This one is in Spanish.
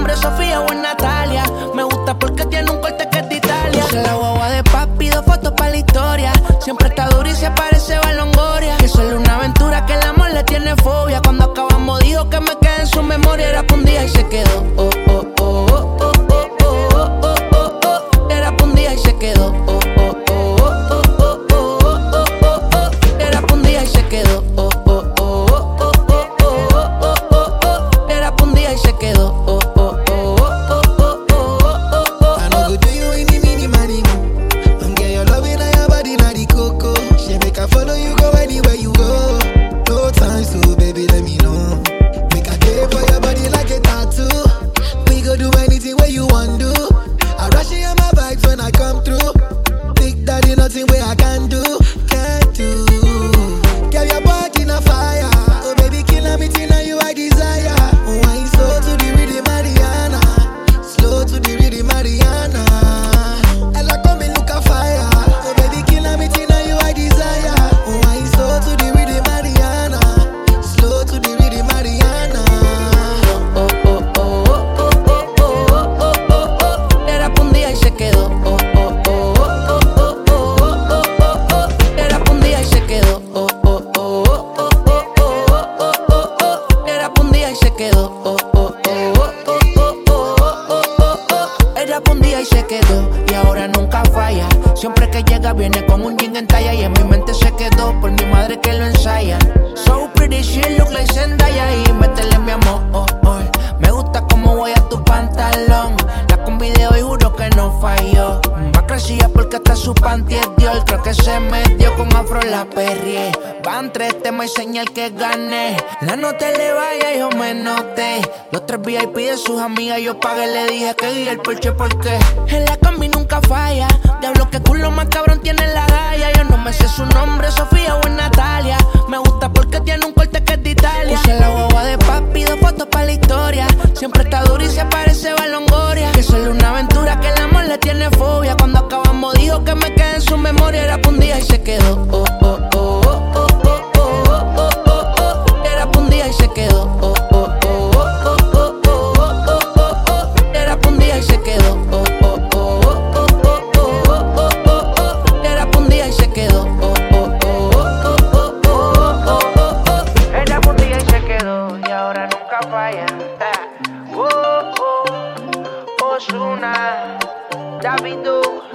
nombre es Sofía o es Natalia. Me gusta porque tiene un corte que es de Italia. Puse la guagua de papi, 2 fotos para la historia. Siempre está dura y se parece a Longoria. Que solo una aventura que el amor le tiene fobia. Cuando acabamos dijo que me quedé en su memoria. Era pa' un día y se quedó. Era pa' un día y se quedó. Era pa' un día y se quedó. Era pa' un día y se quedó. I know go do you any mini money mo. Don't get your love in your body na the coco. She make I follow you go anywhere you go. No time so baby let me know. Make I care for your body like a tattoo. We go do anything where you want do. I rush in my vibes when I come through. Big daddy nothing where I can do, can't do. Girl your body na fire. Oh baby killing me till now you I desire. Oh I slow to the rhythm Mariana. Slow to the rhythm Mariana. Ella come and look a fire. Oh baby killing me till now you I desire. Oh I slow to the rhythm Mariana. Slow to the rhythm Mariana. Era pa' un día y se quedó. Era pa' un día y se quedó. Era pa' un día y se quedó. Era pa' un día y se quedó. Y ahora nunca falla. Siempre que llega viene con un jean en talla. Y en mi mente se quedó por mi madre que lo ensaya. So pretty, she look like Zendaya. Y métele mi amor. Me gusta como voy a tu pantalón. La combi de hoy juro que no falló. Va crecida porque hasta su panty es Dior. Creo que se metió con afro la perrié. Van 3 temas y señal que gané. La nota le vaya, yo me noté. Los 3 VIP de sus amigas yo pagué. Le dije que guía el Porsche porque en la combi nunca falla. Diablo que culo más cabrón tiene la galla. Yo no me sé su nombre, Sofía o es Natalia. Me gusta porque tiene un corte que es de Italia. Puse la guagua de papi, 2 fotos para la historia. Siempre está dura y se parece a Longoria. Que solo una aventura que el amor le tiene fobia. Cuando acabamos dijo que me quedé en su memoria. Era pa' un día y se quedó. Era pa' un día y se quedó. Era pa' un día y se quedó. Era pa' un día y se quedó. Era pa' un día y se quedó. Y ahora nunca falla. Ozuna, Davido.